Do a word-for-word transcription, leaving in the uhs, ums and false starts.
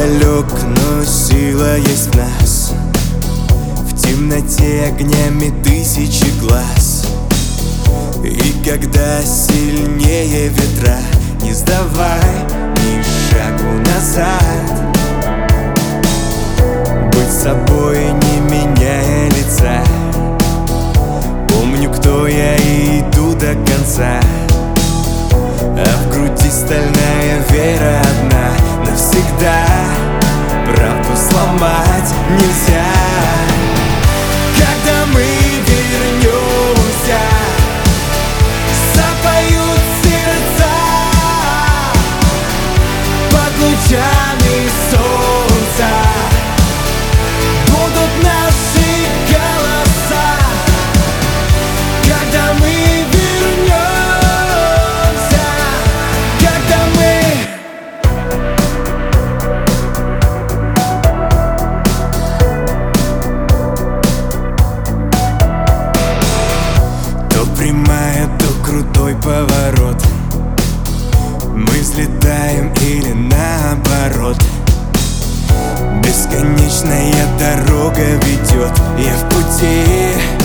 далек, но сила есть в нас. В темноте огнями тысячи глаз. И когда сильнее ветра, не сдавай ни шагу назад. Быть собой, не меняя лица. Помню, кто я, и иду до конца. А в груди стальная вера одна навсегда. Правду сломать нельзя. Когда мы вернемся, запоют сердца под лучами солнца. Будут наши голоса. Когда мы вернемся, когда мы То прямая, то крутой поворот. Мы взлетаем или наоборот. Бесконечная дорога ведет, я в пути.